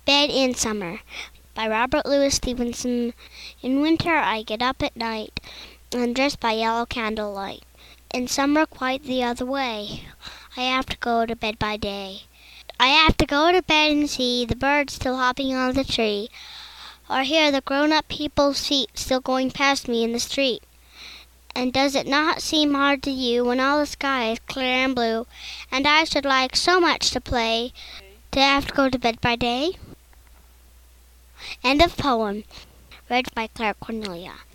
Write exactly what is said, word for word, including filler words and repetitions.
Bed in Summer by Robert Louis Stevenson. In winter I get up at night, undressed by yellow candlelight. In summer quite the other way, I have to go to bed by day. I have to go to bed and see the birds still hopping on the tree, or hear the grown-up people's feet still going past me in the street. And does it not seem hard to you when all the sky is clear and blue, and I should like so much to play, to have to go to bed by day? End of poem. Read by Claire Cornelia.